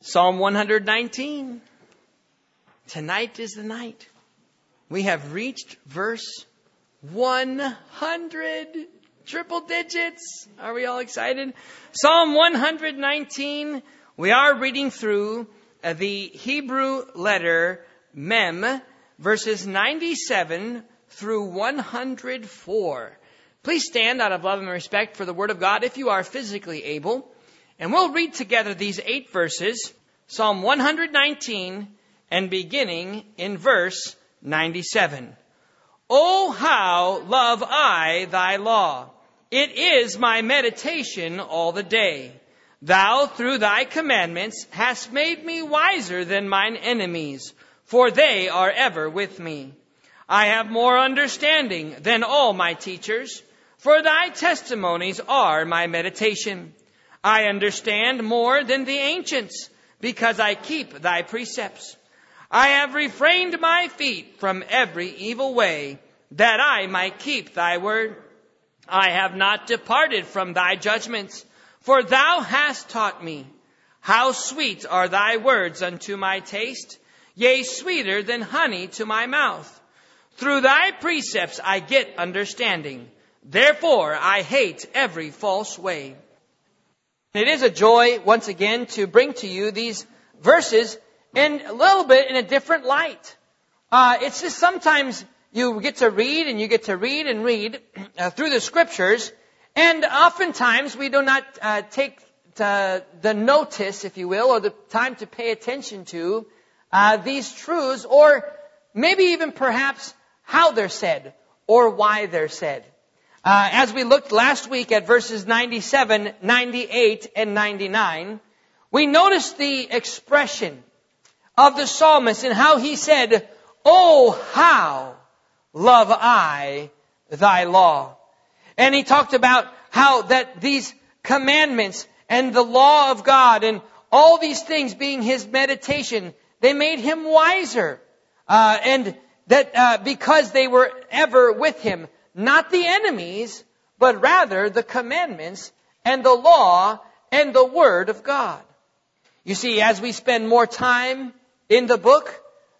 Psalm 119. Tonight is the night. We have reached verse 100. Triple digits. Are we all excited? Psalm 119. We are reading through the Hebrew letter Mem, verses 97 through 104. Please stand out of love and respect for the Word of God if you are physically able. And we'll read together these 8 verses, Psalm 119, and beginning in verse 97. Oh, how love I thy law! It is my meditation all the day. Thou, through thy commandments, hast made me wiser than mine enemies, for they are ever with me. I have more understanding than all my teachers, for thy testimonies are my meditation. I understand more than the ancients, because I keep thy precepts. I have refrained my feet from every evil way, that I might keep thy word. I have not departed from thy judgments, for thou hast taught me. How sweet are thy words unto my taste, yea, sweeter than honey to my mouth. Through thy precepts I get understanding. Therefore I hate every false way. It is a joy, once again, to bring to you these verses in a little bit in a different light. It's just sometimes you get to read and you get to read and read through the scriptures, and oftentimes we do not take the notice, if you will, or the time to pay attention to these truths, or maybe even perhaps how they're said or why they're said. As we looked last week at verses 97, 98, and 99, we noticed the expression of the psalmist and how he said, "Oh, how love I thy law." And he talked about how that these commandments and the law of God and all these things being his meditation, they made him wiser. And that because they were ever with him. Not the enemies, but rather the commandments and the law and the Word of God. You see, as we spend more time in the book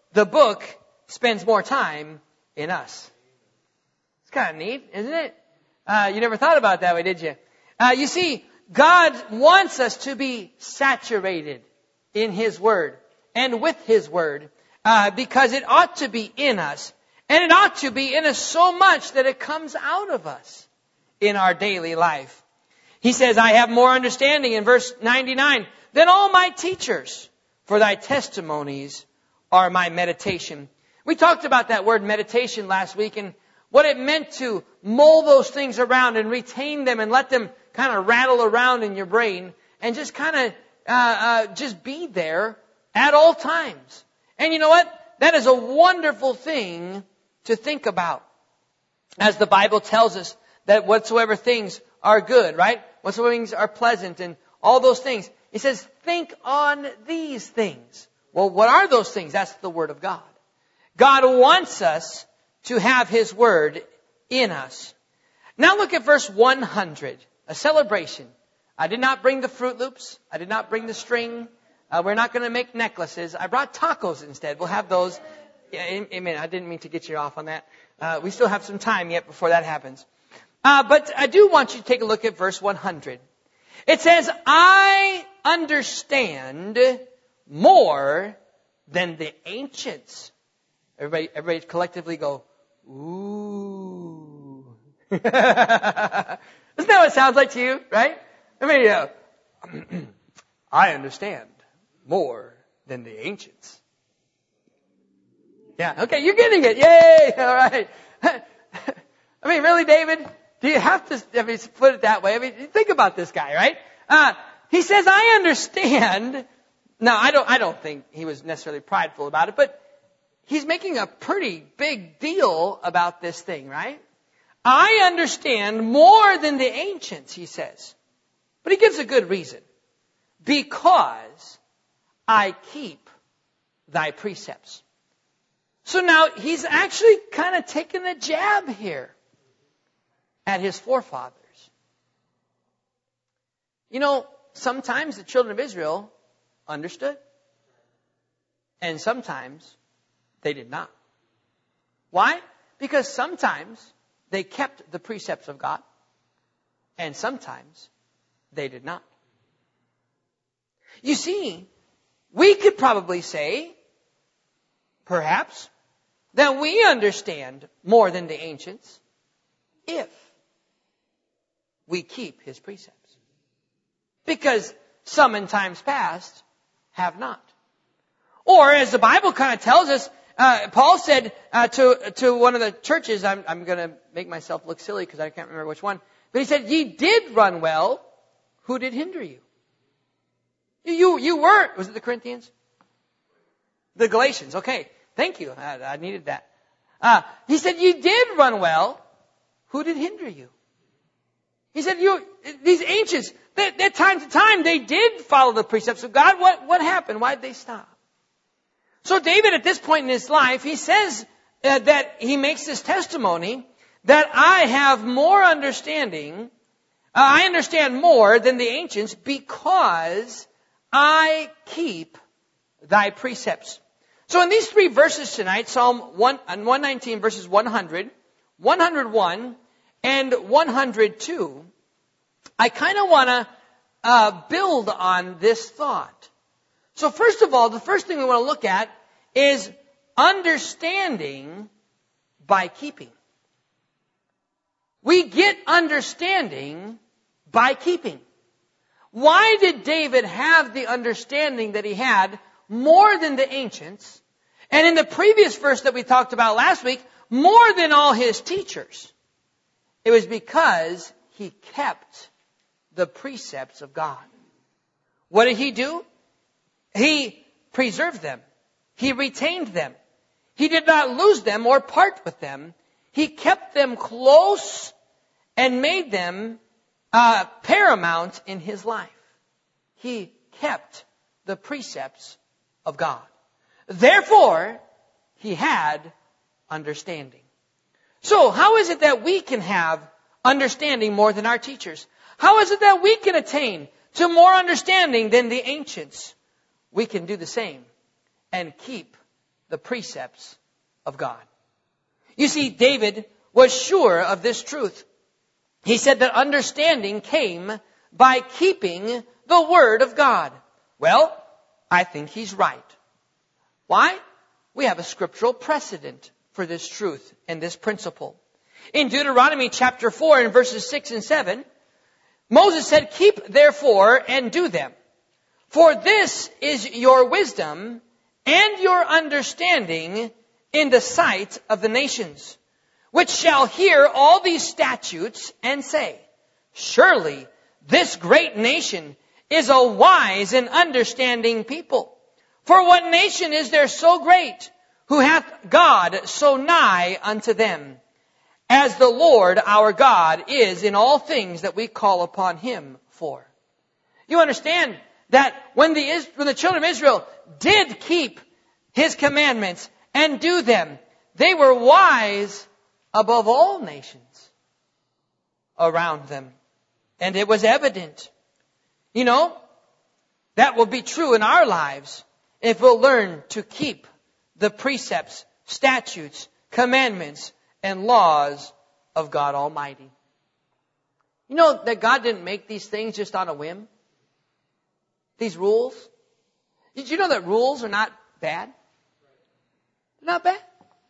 spends more time in us. It's kind of neat, isn't it? You never thought about it that way, did you? You see, God wants us to be saturated in His Word and with His Word because it ought to be in us. And it ought to be in us so much that it comes out of us in our daily life. He says, I have more understanding in verse 99 than all my teachers, for thy testimonies are my meditation. We talked about that word meditation last week and what it meant to mull those things around and retain them and let them kind of rattle around in your brain and just kind of just be there at all times. And you know what? That is a wonderful thing to think about. As the Bible tells us that whatsoever things are good, right? Whatsoever things are pleasant and all those things. It says, think on these things. Well, what are those things? That's the Word of God. God wants us to have His Word in us. Now look at verse 100. A celebration. I did not bring the Fruit Loops. I did not bring the string. We're not going to make necklaces. I brought tacos instead. We'll have those. Yeah, amen. I didn't mean to get you off on that. We still have some time yet before that happens. But I do want you to take a look at verse 100. It says, I understand more than the ancients. Everybody collectively go, ooh. Isn't that what it sounds like to you, right? I mean, I understand more than the ancients. Yeah, okay, you're getting it. Yay! All right. I mean, really, David? Do you have to put it that way? I mean, think about this guy, right? He says, I understand. Now, I don't think he was necessarily prideful about it, but he's making a pretty big deal about this thing, right? I understand more than the ancients, he says. But he gives a good reason. Because I keep thy precepts. So now he's actually kind of taking a jab here at his forefathers. You know, sometimes the children of Israel understood. And sometimes they did not. Why? Because sometimes they kept the precepts of God, and sometimes they did not. You see, we could probably say, perhaps, that we understand more than the ancients if we keep His precepts. Because some in times past have not. Or as the Bible kind of tells us, Paul said to one of the churches, I'm going to make myself look silly because I can't remember which one, but he said, ye did run well. Who did hinder you? You were, was it the Corinthians? The Galatians, okay. Thank you. I needed that. He said, you did run well. Who did hinder you? He said, these ancients, that time to time, they did follow the precepts of God. What happened? Why did they stop? So David, at this point in his life, he says that he makes this testimony that I have more understanding, I understand more than the ancients because I keep thy precepts. So in these three verses tonight, Psalm 119 verses 100, 101, and 102, I kind of want to build on this thought. So first of all, the first thing we want to look at is understanding by keeping. We get understanding by keeping. Why did David have the understanding that he had more than the ancients? And in the previous verse that we talked about last week, more than all his teachers. It was because he kept the precepts of God. What did he do? He preserved them. He retained them. He did not lose them or part with them. He kept them close and made them paramount in his life. He kept the precepts of God. Therefore, he had understanding. So, how is it that we can have understanding more than our teachers? How is it that we can attain to more understanding than the ancients? We can do the same and keep the precepts of God. You see, David was sure of this truth. He said that understanding came by keeping the Word of God. Well, I think he's right. Why? We have a scriptural precedent for this truth and this principle. In Deuteronomy chapter 4 and verses 6 and 7, Moses said, keep therefore and do them. For this is your wisdom and your understanding in the sight of the nations, which shall hear all these statutes and say, surely this great nation is a wise and understanding people. For what nation is there so great, who hath God so nigh unto them, as the Lord our God is in all things that we call upon Him for? You understand that when the children of Israel did keep His commandments and do them, they were wise above all nations around them. And it was evident. You know, that will be true in our lives if we'll learn to keep the precepts, statutes, commandments, and laws of God Almighty. You know that God didn't make these things just on a whim? These rules? Did you know that rules are not bad? They're not bad.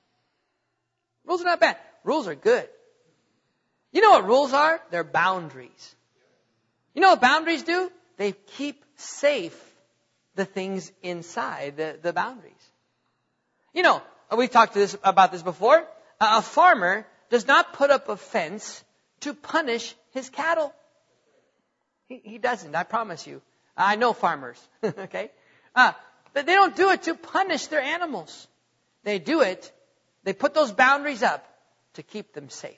Rules are not bad. Rules are good. You know what rules are? They're boundaries. You know what boundaries do? They keep safe the things inside the boundaries. You know, we've talked about this before. A farmer does not put up a fence to punish his cattle. He doesn't, I promise you. I know farmers, okay? But they don't do it to punish their animals. They do it, they put those boundaries up to keep them safe.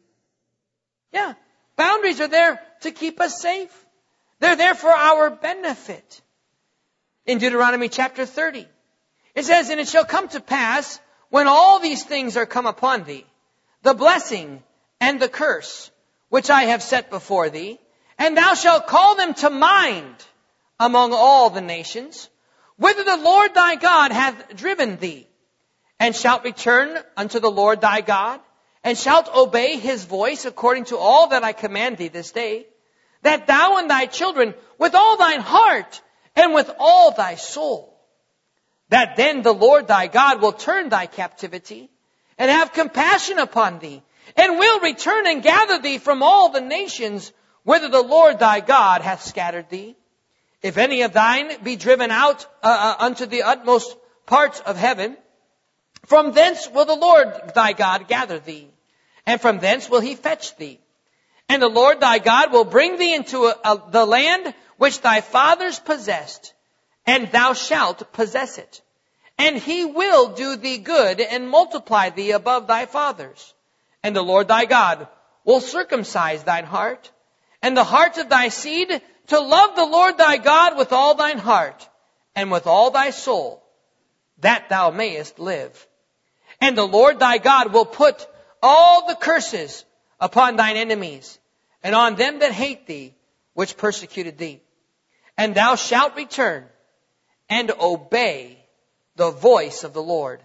Yeah, boundaries are there to keep us safe. They're there for our benefit. In Deuteronomy chapter 30, it says, and it shall come to pass, when all these things are come upon thee, the blessing and the curse, which I have set before thee, and thou shalt call them to mind among all the nations, whither the Lord thy God hath driven thee, and shalt return unto the Lord thy God, and shalt obey his voice according to all that I command thee this day, that thou and thy children with all thine heart and with all thy soul, that then the Lord thy God will turn thy captivity and have compassion upon thee, and will return and gather thee from all the nations whither the Lord thy God hath scattered thee. If any of thine be driven out unto the utmost parts of heaven, from thence will the Lord thy God gather thee, and from thence will he fetch thee. And the Lord thy God will bring thee into the land which thy fathers possessed, and thou shalt possess it. And he will do thee good and multiply thee above thy fathers. And the Lord thy God will circumcise thine heart, and the hearts of thy seed, to love the Lord thy God with all thine heart, and with all thy soul, that thou mayest live. And the Lord thy God will put all the curses upon thine enemies, and on them that hate thee, which persecuted thee. And thou shalt return, and obey the voice of the Lord,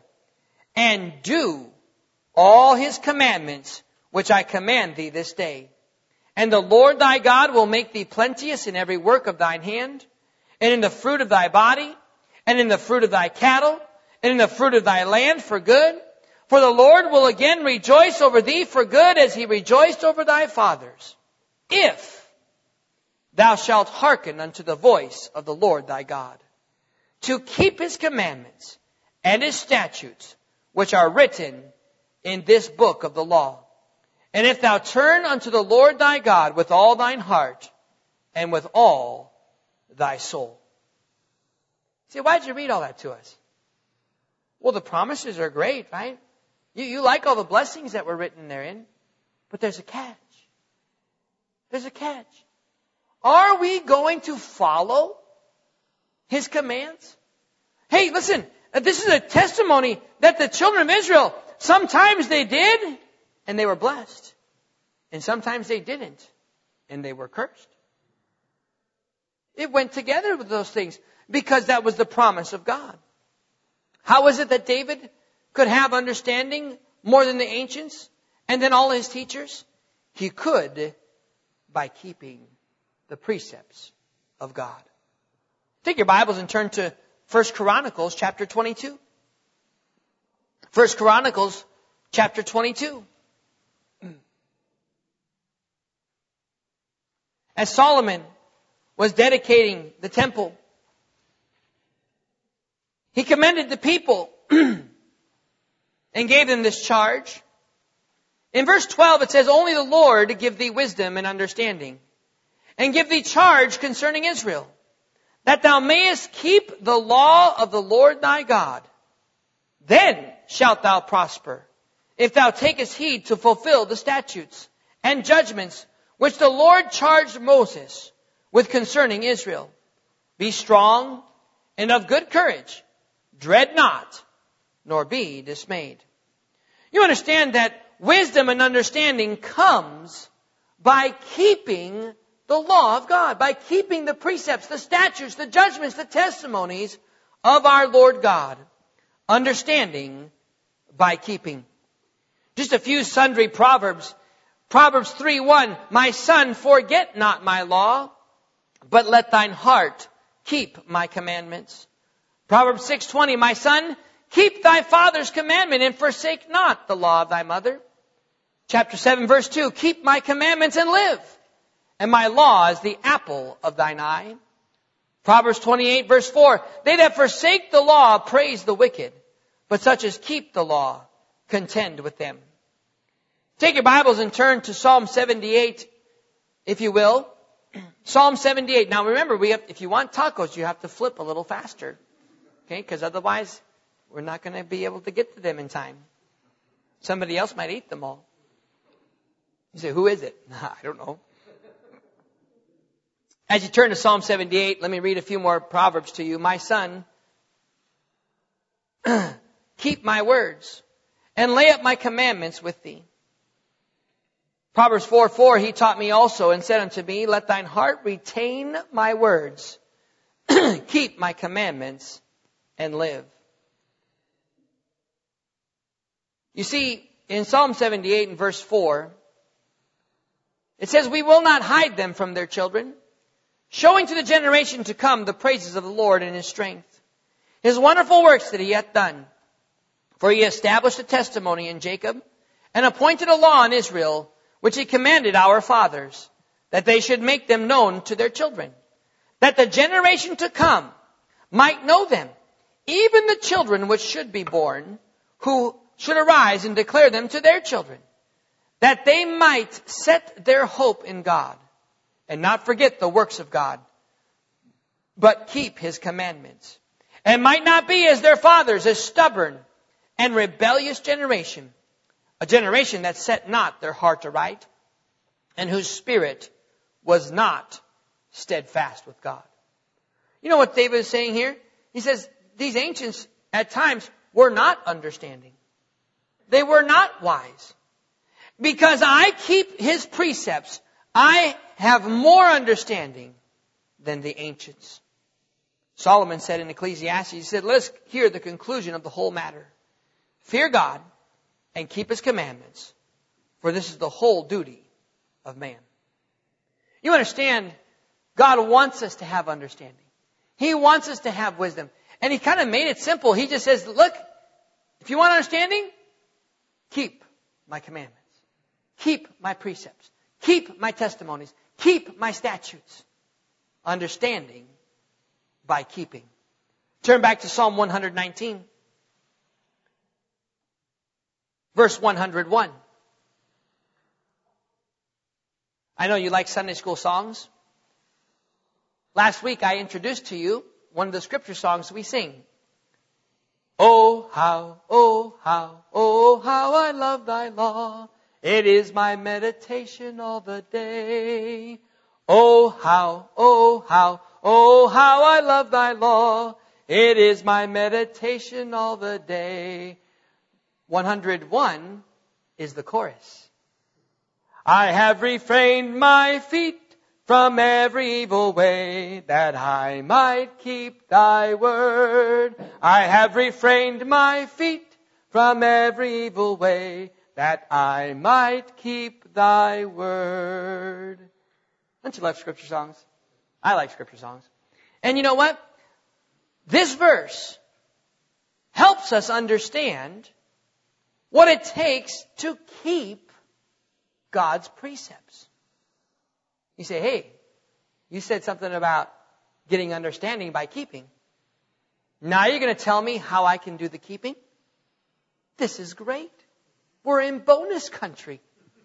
and do all his commandments, which I command thee this day. And the Lord thy God will make thee plenteous in every work of thine hand, and in the fruit of thy body, and in the fruit of thy cattle, and in the fruit of thy land for good. For the Lord will again rejoice over thee for good, as he rejoiced over thy fathers, if thou shalt hearken unto the voice of the Lord thy God, to keep his commandments and his statutes, which are written in this book of the law. And if thou turn unto the Lord thy God with all thine heart and with all thy soul. See, why did you read all that to us? Well, the promises are great, right? You like all the blessings that were written therein, but there's a catch. There's a catch. Are we going to follow his commands? Hey, listen, this is a testimony that the children of Israel, sometimes they did, and they were blessed. And sometimes they didn't, and they were cursed. It went together with those things, because that was the promise of God. How was it that David could have understanding more than the ancients, and then all his teachers? He could by keeping the precepts of God. Take your Bibles and turn to 1 Chronicles chapter 22. 1 Chronicles chapter 22. As Solomon was dedicating the temple, he commended the people and gave them this charge. In verse 12 it says, only the Lord give thee wisdom and understanding, and give thee charge concerning Israel, that thou mayest keep the law of the Lord thy God. Then shalt thou prosper, if thou takest heed to fulfill the statutes and judgments which the Lord charged Moses with concerning Israel. Be strong and of good courage. Dread not, nor be dismayed. You understand that wisdom and understanding comes by keeping the law of God, by keeping the precepts, the statutes, the judgments, the testimonies of our Lord God. Understanding by keeping. Just a few sundry proverbs. Proverbs 3:1, my son, forget not my law, but let thine heart keep my commandments. Proverbs 6:20, my son, keep thy father's commandment and forsake not the law of thy mother. Chapter 7 verse 2, keep my commandments and live, and my law is the apple of thine eye. Proverbs 28 verse 4, they that forsake the law praise the wicked, but such as keep the law contend with them. Take your Bibles and turn to Psalm 78, if you will. Psalm 78. Now remember, if you want tacos, you have to flip a little faster. Okay, because otherwise we're not going to be able to get to them in time. Somebody else might eat them all. You say, who is it? I don't know. As you turn to Psalm 78, let me read a few more Proverbs to you. My son, keep my words and lay up my commandments with thee. Proverbs 4:4, he taught me also and said unto me, let thine heart retain my words. keep my commandments and live. You see, in Psalm 78 and verse 4, it says, we will not hide them from their children, showing to the generation to come the praises of the Lord and His strength, His wonderful works that He hath done. For He established a testimony in Jacob, and appointed a law in Israel, which He commanded our fathers, that they should make them known to their children, that the generation to come might know them, even the children which should be born, who should arise and declare them to their children, that they might set their hope in God, and not forget the works of God, but keep His commandments, and might not be as their fathers, a stubborn and rebellious generation, a generation that set not their heart aright, and whose spirit was not steadfast with God. You know what David is saying here? He says, these ancients at times were not understanding. They were not wise. Because I keep His precepts, I have more understanding than the ancients. Solomon said in Ecclesiastes, he said, let's hear the conclusion of the whole matter. Fear God and keep His commandments, for this is the whole duty of man. You understand, God wants us to have understanding. He wants us to have wisdom. And He kind of made it simple. He just says, look, if you want understanding, keep my commandments. Keep my precepts. Keep my testimonies. Keep my statutes. Understanding by keeping. Turn back to Psalm 119. Verse 101. I know you like Sunday school songs. Last week I introduced to you one of the scripture songs we sing. Oh how, oh how, oh how I love thy law. It is my meditation all the day. Oh how, oh how, oh how I love thy law. It is my meditation all the day. 101 is the chorus. I have refrained my feet from every evil way, that I might keep thy word. I have refrained my feet from every evil way, that I might keep thy word. Don't you love scripture songs? I like scripture songs. And you know what? This verse helps us understand what it takes to keep God's precepts. You say, hey, you said something about getting understanding by keeping. Now you're going to tell me how I can do the keeping? This is great. We're in bonus country.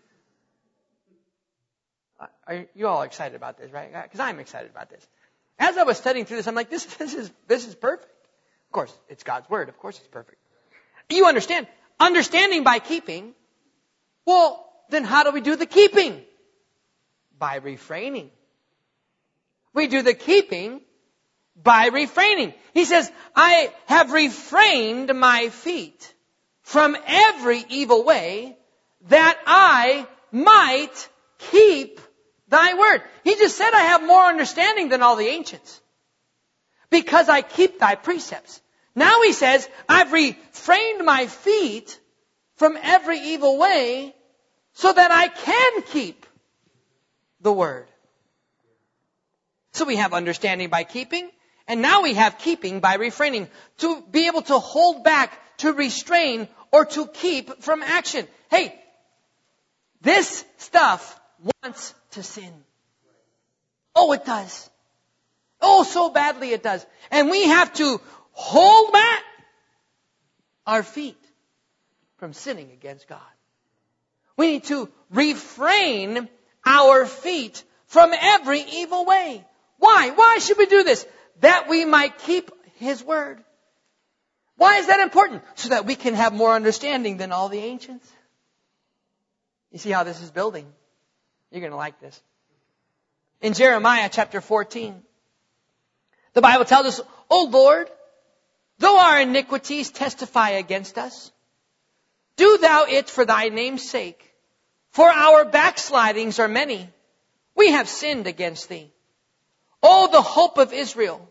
Are you all excited about this, right? Because I'm excited about this. As I was studying through this, I'm like, this is perfect. Of course, it's God's word. Of course, it's perfect. You understand? Understanding by keeping. Well, then how do we do the keeping? By refraining. We do the keeping by refraining. He says, I have refrained my feet from every evil way, that I might keep thy word. He just said I have more understanding than all the ancients, because I keep thy precepts. Now he says, I've refrained my feet from every evil way so that I can keep the word. So we have understanding by keeping, and now we have keeping by refraining. To be able to hold back, to restrain, or to keep from action. Hey, this stuff wants to sin. Oh, it does. Oh, so badly it does. And we have to hold back our feet from sinning against God. We need to refrain our feet from every evil way. Why? Why should we do this? That we might keep His word. Why is that important? So that we can have more understanding than all the ancients. You see how this is building? You're going to like this. In Jeremiah chapter 14, the Bible tells us, O Lord, though our iniquities testify against us, do thou it for thy name's sake. For our backslidings are many. We have sinned against thee. O the hope of Israel,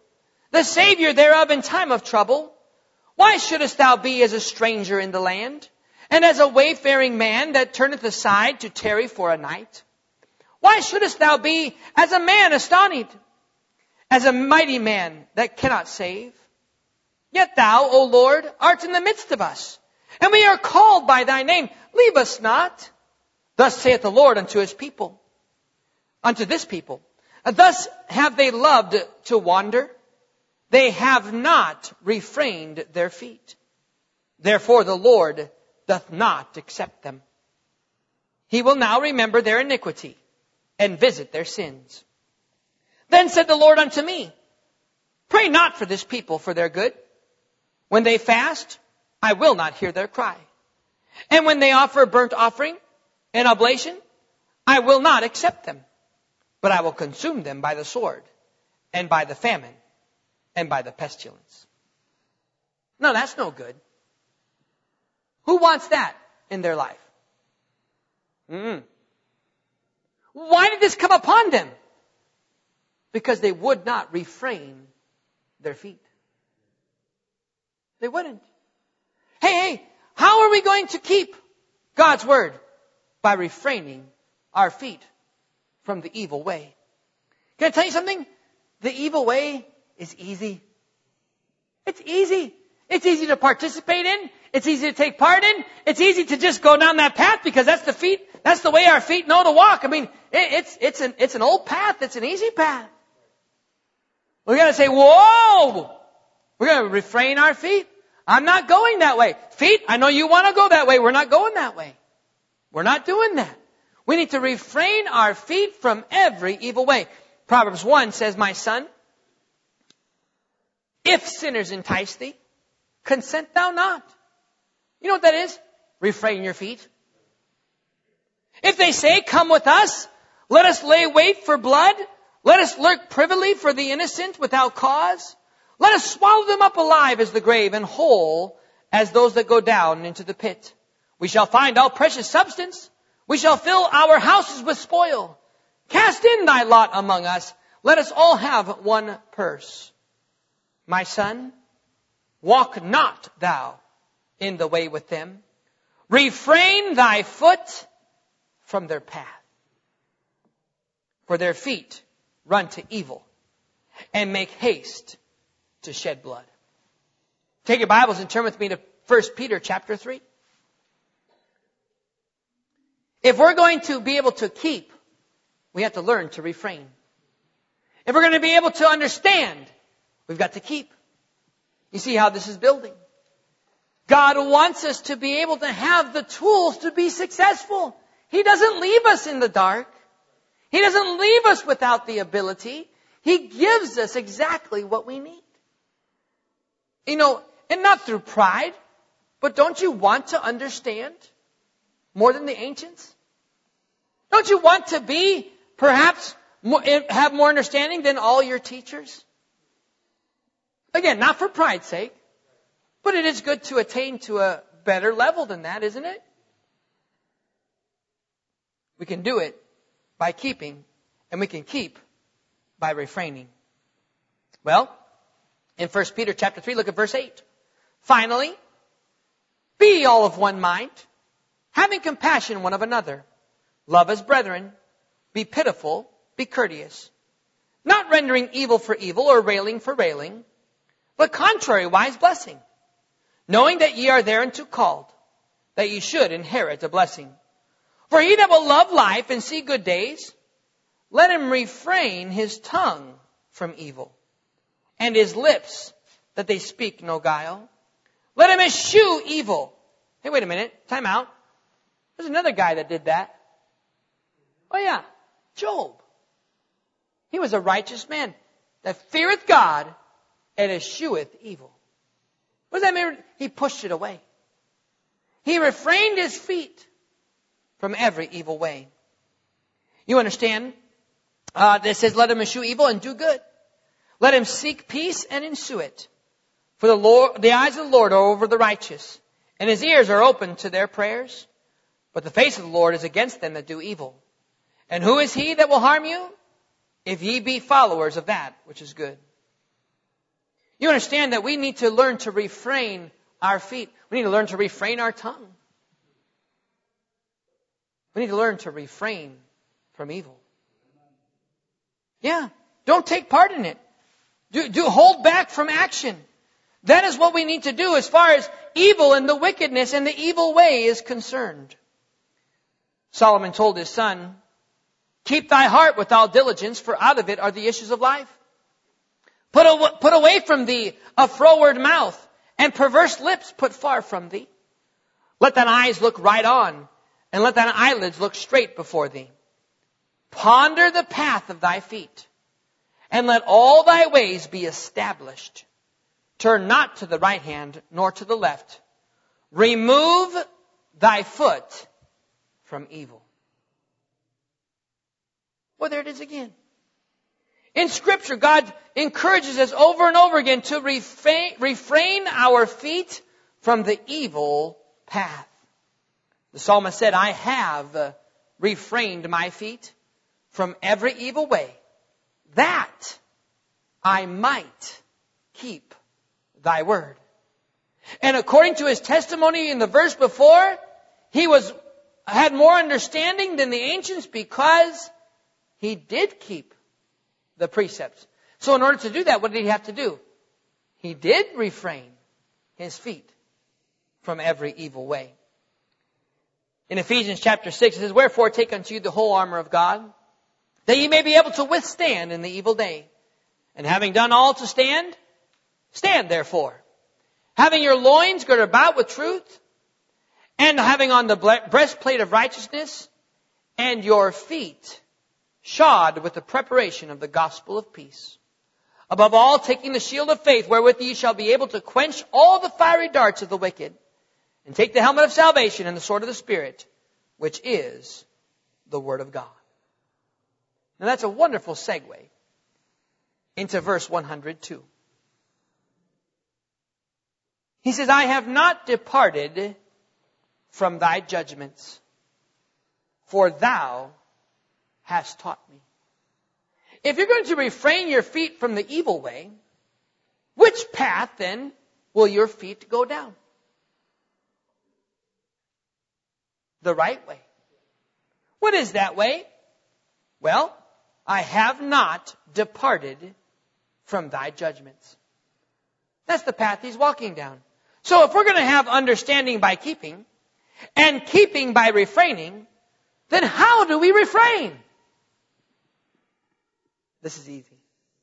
the Savior thereof in time of trouble. Why shouldest thou be as a stranger in the land, and as a wayfaring man that turneth aside to tarry for a night? Why shouldest thou be as a man astonished, as a mighty man that cannot save? Yet thou, O Lord, art in the midst of us, and we are called by thy name. Leave us not. Thus saith the Lord unto his people, unto this people. Thus have they loved to wander. They have not refrained their feet. Therefore the Lord doth not accept them. He will now remember their iniquity and visit their sins. Then said the Lord unto me, pray not for this people for their good. When they fast, I will not hear their cry. And when they offer burnt offering and oblation, I will not accept them. But I will consume them by the sword, and by the famine, and by the pestilence. No, that's no good. Who wants that in their life? Why did this come upon them? Because they would not refrain their feet. They wouldn't. Hey, how are we going to keep God's word? By refraining our feet from the evil way. Can I tell you something? The evil way is easy. It's easy. It's easy to participate in. It's easy to take part in. It's easy to just go down that path because that's the way our feet know to walk. I mean, it's an old path. It's an easy path. We got to say, whoa! We're going to refrain our feet. I'm not going that way. Feet, I know you want to go that way. We're not going that way. We're not doing that. We need to refrain our feet from every evil way. Proverbs 1 says, my son, if sinners entice thee, consent thou not. You know what that is? Refrain your feet. If they say, come with us, let us lay wait for blood, let us lurk privily for the innocent without cause, let us swallow them up alive as the grave, and whole as those that go down into the pit. We shall find all precious substance. We shall fill our houses with spoil. Cast in thy lot among us. Let us all have one purse. My son, walk not thou in the way with them. Refrain thy foot from their path. For their feet run to evil and make haste to shed blood. Take your Bibles and turn with me to 1 Peter chapter 3. If we're going to be able to keep, we have to learn to refrain. If we're going to be able to understand, we've got to keep. You see how this is building. God wants us to be able to have the tools to be successful. He doesn't leave us in the dark. He doesn't leave us without the ability. He gives us exactly what we need. You know, and not through pride, but don't you want to understand more than the ancients? Don't you want to be, perhaps, have more understanding than all your teachers? Again, not for pride's sake, but it is good to attain to a better level than that, isn't it? We can do it by keeping, and we can keep by refraining. Well, in 1 Peter chapter 3, look at verse 8. Finally, be all of one mind, having compassion one of another. Love as brethren. Be pitiful. Be courteous. Not rendering evil for evil or railing for railing, but contrariwise blessing. Knowing that ye are thereunto called, that ye should inherit a blessing. For he that will love life and see good days, let him refrain his tongue from evil, and his lips that they speak no guile. Let him eschew evil. Hey, wait a minute. Time out. There's another guy that did that. Oh yeah, Job. He was a righteous man that feareth God and escheweth evil. What does that mean? He pushed it away. He refrained his feet from every evil way. You understand? This says, let him eschew evil and do good. Let him seek peace and ensue it. For the eyes of the Lord are over the righteous, and his ears are open to their prayers. But the face of the Lord is against them that do evil. And who is he that will harm you? If ye be followers of that which is good. You understand that we need to learn to refrain our feet. We need to learn to refrain our tongue. We need to learn to refrain from evil. Yeah. Don't take part in it. Do hold back from action. That is what we need to do as far as evil and the wickedness and the evil way is concerned. Solomon told his son, keep thy heart with all diligence, for out of it are the issues of life. Put away from thee a froward mouth, and perverse lips put far from thee. Let thine eyes look right on, and let thine eyelids look straight before thee. Ponder the path of thy feet, and let all thy ways be established. Turn not to the right hand, nor to the left. Remove thy foot from evil. Well, there it is again. In Scripture, God encourages us over and over again to refrain our feet from the evil path. The psalmist said, I have refrained my feet from every evil way, that I might keep thy word. And according to his testimony in the verse before, he had more understanding than the ancients because he did keep the precepts. So in order to do that, what did he have to do? He did refrain his feet from every evil way. In Ephesians chapter 6, it says, wherefore take unto you the whole armor of God, that ye may be able to withstand in the evil day. And having done all to stand, stand therefore, having your loins girded about with truth, and having on the breastplate of righteousness, and your feet shod with the preparation of the gospel of peace. Above all, taking the shield of faith, wherewith ye shall be able to quench all the fiery darts of the wicked, and take the helmet of salvation and the sword of the Spirit, which is the word of God. Now that's a wonderful segue into verse 102. He says, I have not departed from thy judgments, for thou hast taught me. If you're going to refrain your feet from the evil way, which path then will your feet go down? The right way. What is that way? Well, I have not departed from thy judgments. That's the path he's walking down. So if we're going to have understanding by keeping, and keeping by refraining, then how do we refrain? This is easy.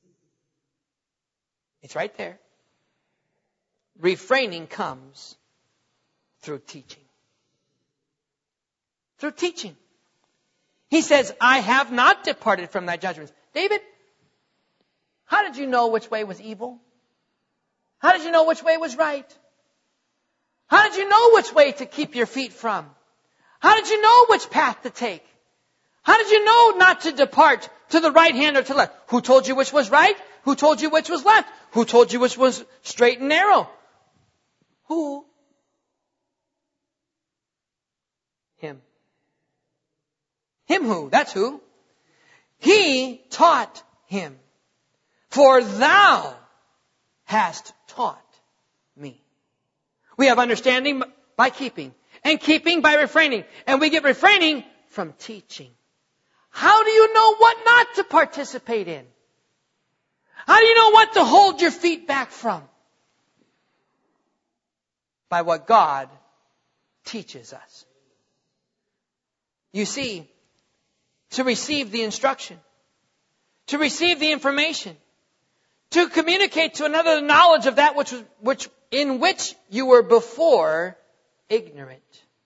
It's right there. Refraining comes through teaching. Through teaching. He says, I have not departed from thy judgments. David, how did you know which way was evil? How did you know which way was right? How did you know which way to keep your feet from? How did you know which path to take? How did you know not to depart to the right hand or to the left? Who told you which was right? Who told you which was left? Who told you which was straight and narrow? Who? Him. Him who? That's who. He taught him. For thou hast taught me. We have understanding by keeping. And keeping by refraining. And we get refraining from teaching. How do you know what not to participate in? How do you know what to hold your feet back from? By what God teaches us. You see, to receive the instruction, to receive the information, to communicate to another the knowledge of that in which you were before ignorant.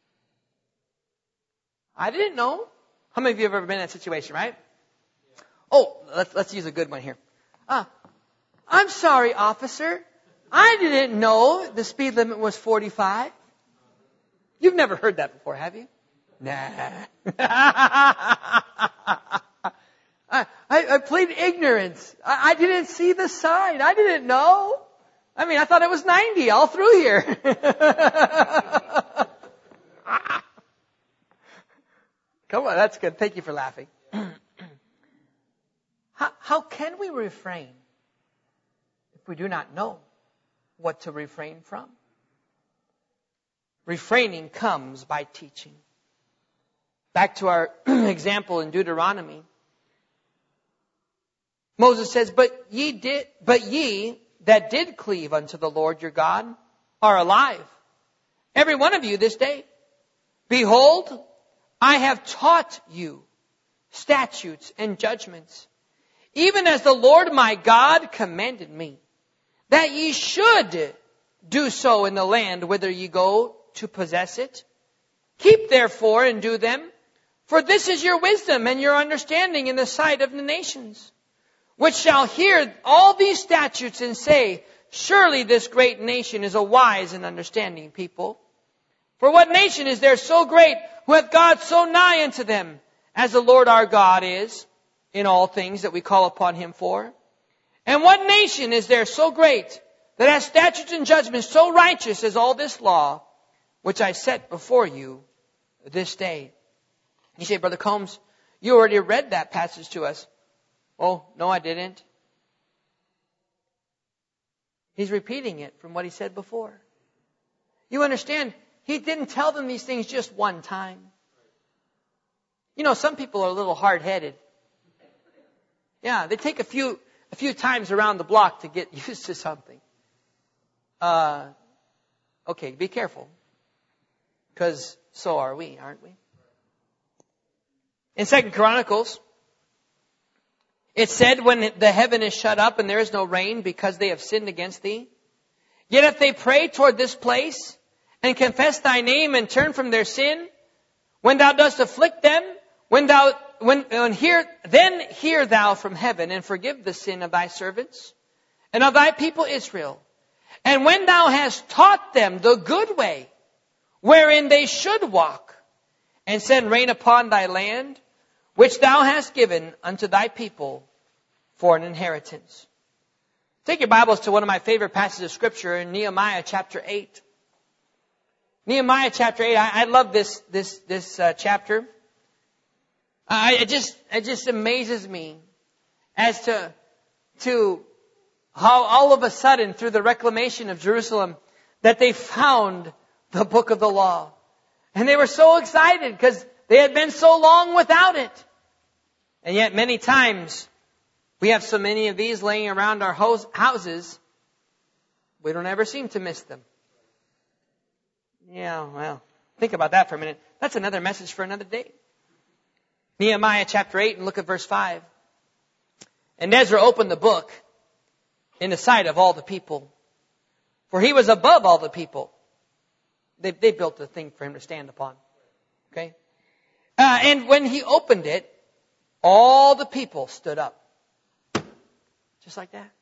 I didn't know. How many of you have ever been in that situation, right? Oh, let's use a good one here. I'm sorry, officer. I didn't know the speed limit was 45. You've never heard that before, have you? Nah. I plead ignorance. I didn't see the sign. I didn't know. I mean, I thought it was 90 all through here. Come on, that's good. Thank you for laughing. How can we refrain if we do not know what to refrain from. Refraining comes by teaching. Back to our example in Deuteronomy. Moses says, But ye that did cleave unto the Lord your God are alive, every one of you this day. Behold, I have taught you statutes and judgments, even as the Lord my God commanded me, that ye should do so in the land whither ye go to possess it. Keep therefore and do them, for this is your wisdom and your understanding in the sight of the nations, which shall hear all these statutes and say, Surely this great nation is a wise and understanding people. For what nation is there so great, who hath God so nigh unto them, as the Lord our God is, in all things that we call upon him for? And what nation is there so great, that has statutes and judgments so righteous as all this law, which I set before you this day? You say, Brother Combs, you already read that passage to us. Oh, no, I didn't. He's repeating it from what he said before. You understand, he didn't tell them these things just one time. You know, some people are a little hard-headed. Yeah, they take a few times around the block to get used to something. Okay, be careful. Because so are we, aren't we? In 2 Chronicles, it said, When the heaven is shut up and there is no rain because they have sinned against thee, yet if they pray toward this place and confess thy name and turn from their sin, when thou dost afflict them, then hear thou from heaven and forgive the sin of thy servants and of thy people Israel. And when thou hast taught them the good way wherein they should walk, and send rain upon thy land, which thou hast given unto thy people for an inheritance. Take your Bibles to one of my favorite passages of Scripture in Nehemiah chapter 8. Nehemiah chapter 8. I love this chapter. It just amazes me as to how all of a sudden, through the reclamation of Jerusalem, that they found the book of the law. And they were so excited because they had been so long without it. And yet many times we have so many of these laying around our houses, we don't ever seem to miss them. Yeah, well, think about that for a minute. That's another message for another day. Nehemiah chapter 8, and look at verse 5. And Ezra opened the book in the sight of all the people, for he was above all the people. They built a thing for him to stand upon. Okay? And when he opened it, all the people stood up. Just like that.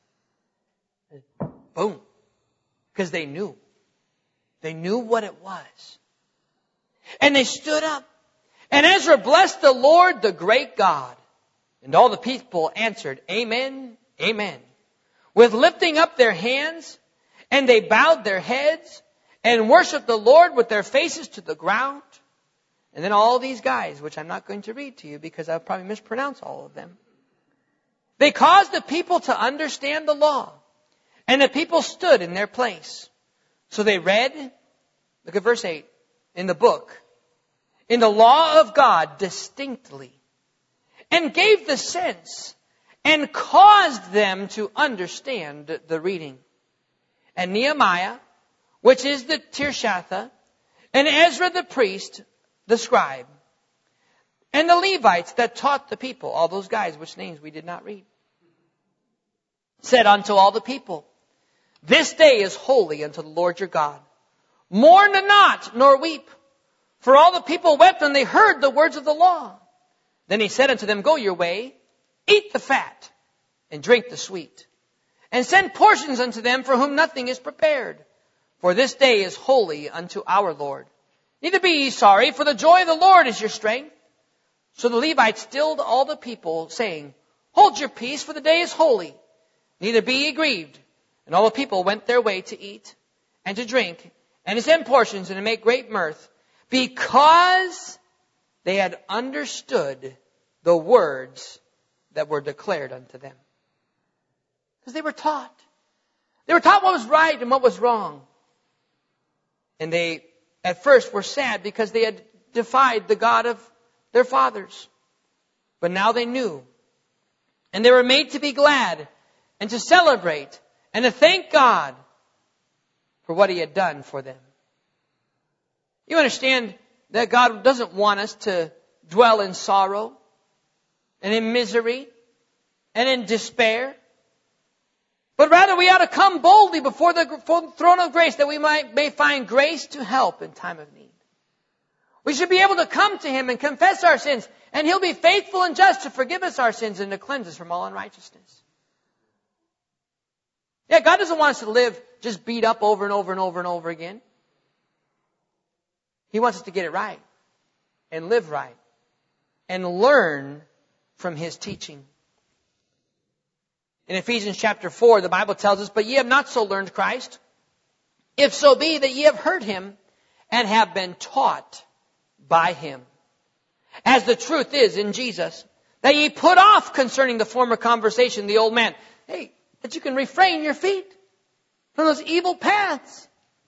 Boom. Because they knew. They knew what it was. And they stood up. And Ezra blessed the Lord, the great God. And all the people answered, Amen, Amen. With lifting up their hands, and they bowed their heads, and worshiped the Lord with their faces to the ground. And then all these guys, which I'm not going to read to you because I'll probably mispronounce all of them. They caused the people to understand the law. And the people stood in their place. So they read, look at verse 8, in the book, in the law of God distinctly, and gave the sense, and caused them to understand the reading. And Nehemiah, which is the Tirshatha, and Ezra the priest, the scribe, and the Levites that taught the people, all those guys which names we did not read, said unto all the people, This day is holy unto the Lord your God. Mourn not, nor weep. For all the people wept when they heard the words of the law. Then he said unto them, Go your way, eat the fat, and drink the sweet, and send portions unto them for whom nothing is prepared. For this day is holy unto our Lord. Neither be ye sorry, for the joy of the Lord is your strength. So the Levites stilled all the people, saying, Hold your peace, for the day is holy. Neither be ye grieved. And all the people went their way to eat, and to drink, and to send portions, and to make great mirth, because they had understood the words that were declared unto them. Because they were taught. They were taught what was right and what was wrong. And they, at first, were sad because they had defied the God of their fathers. But now they knew. And they were made to be glad and to celebrate and to thank God for what He had done for them. You understand that God doesn't want us to dwell in sorrow and in misery and in despair. But rather we ought to come boldly before the throne of grace that we may find grace to help in time of need. We should be able to come to Him and confess our sins, and He'll be faithful and just to forgive us our sins and to cleanse us from all unrighteousness. Yeah, God doesn't want us to live just beat up over and over and over and over again. He wants us to get it right and live right and learn from His teaching. In Ephesians chapter 4, the Bible tells us, "But ye have not so learned Christ, if so be that ye have heard Him and have been taught by Him. As the truth is in Jesus, that ye put off concerning the former conversation the old man." Hey, that you can refrain your feet from those evil paths,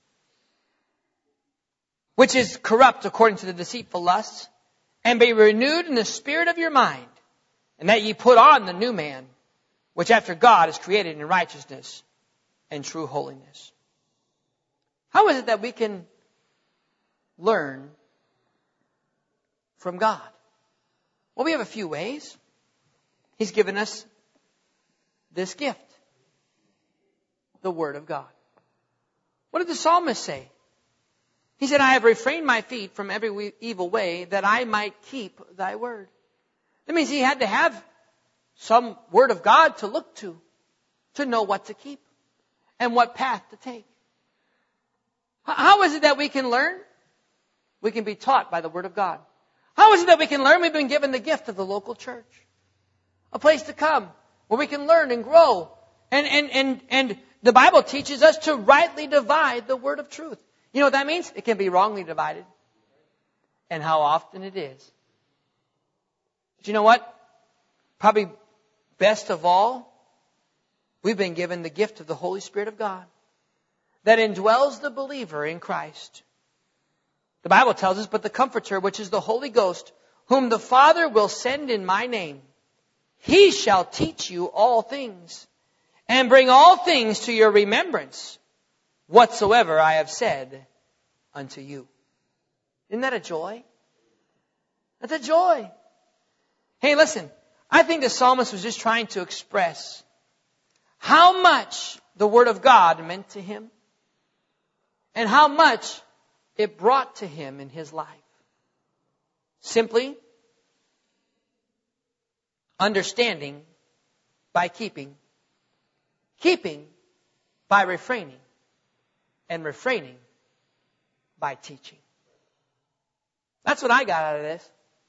which is corrupt according to the deceitful lusts, and be renewed in the spirit of your mind, and that ye put on the new man, which after God is created in righteousness and true holiness. How is it that we can learn from God? Well, we have a few ways. He's given us this gift, the Word of God. What did the psalmist say? He said, "I have refrained my feet from every evil way that I might keep thy word." That means he had to have some Word of God to look to know what to keep and what path to take. How is it that we can learn? We can be taught by the Word of God. How is it that we can learn? We've been given the gift of the local church. A place to come where we can learn and grow. And the Bible teaches us to rightly divide the word of truth. You know what that means? It can be wrongly divided. And how often it is. But you know what? Probably best of all, we've been given the gift of the Holy Spirit of God that indwells the believer in Christ. The Bible tells us, "But the Comforter, which is the Holy Ghost, whom the Father will send in my name, He shall teach you all things, and bring all things to your remembrance, whatsoever I have said unto you." Isn't that a joy? That's a joy. Hey, listen, I think the psalmist was just trying to express how much the Word of God meant to him and how much it brought to him in his life. Simply understanding by keeping, keeping by refraining, and refraining by teaching. That's what I got out of this.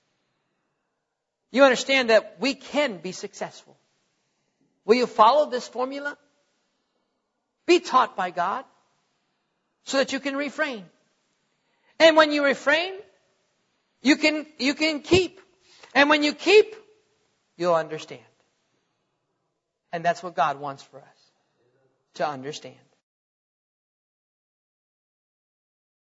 You understand that we can be successful. Will you follow this formula? Be taught by God so that you can refrain. And when you refrain, you can keep. And when you keep, you'll understand. And that's what God wants for us, to understand.